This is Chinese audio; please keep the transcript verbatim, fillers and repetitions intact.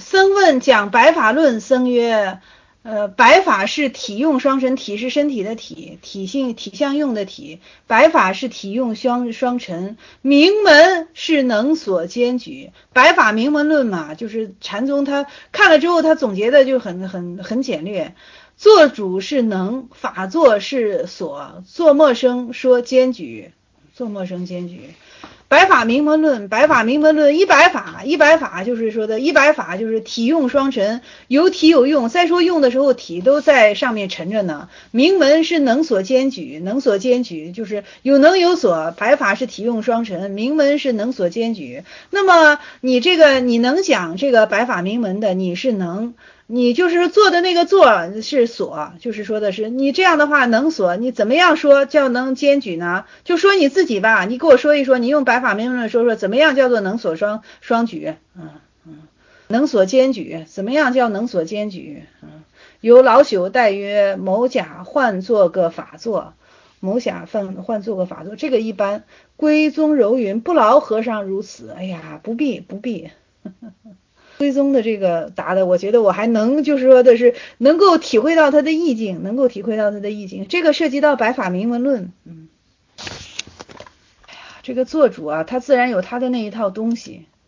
僧问讲白法论，僧曰：呃，白法是体用双陈，体是身体的体，体性体相用的体，白法是体用双双陈，名门是能所兼举。白法名门论嘛，就是禅宗他看了之后，他总结的就很很很简略。做主是能，法作是所，做陌生说兼举，做陌生兼举。白法名门论，白法名门论一百法，一百法就是说的一百法就是体用双陈，有体有用。再说用的时候，体都在上面沉着呢。名门是能所兼举，能所兼举就是有能有所。白法是体用双陈，名门是能所兼举。那么你这个你能讲这个白法名门的，你是能。你就是做的那个做是所，就是说的是你这样的话能所，你怎么样说叫能兼举呢？就说你自己吧，你给我说一说，你用白法名门论说说怎么样叫做能所双双举？嗯嗯，能所兼举，怎么样叫能所兼举？嗯，有老朽代曰：某甲换做个法座，某甲换换做个法座，这个一般归宗柔云不劳和尚如此。哎呀，不必不必。归宗的这个答的，我觉得我还能就是说的是能够体会到他的意境，能够体会到他的意境。这个涉及到白法名门论，嗯，哎呀，这个做主啊，他自然有他的那一套东西。